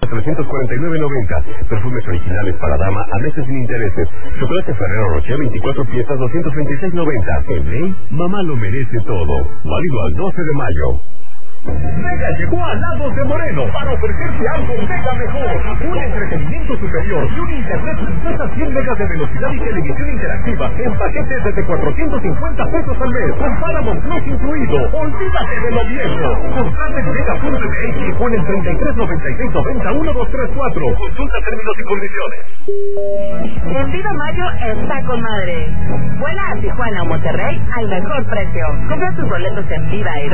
349.90. Perfumes originales para dama a meses sin intereses. Chocolate Ferrero Rocher 24 piezas 236.90. En Rey, mamá lo merece todo. Válido al 12 de mayo. Mega llegó a Lagos de Moreno para ofrecerte algo mega mejor. Un entretenimiento superior y un internet de 100 megas de velocidad y televisión interactiva en paquetes desde 450 pesos al mes, con Paramount Plus incluido. Olvídate de lo viejo. Contrata en Mega.mx o en el 3396901234. Consulta términos y condiciones. En Viva Mayo está con madre. Vuela a Tijuana o Monterrey al mejor precio. Compra tus boletos en Viva Aero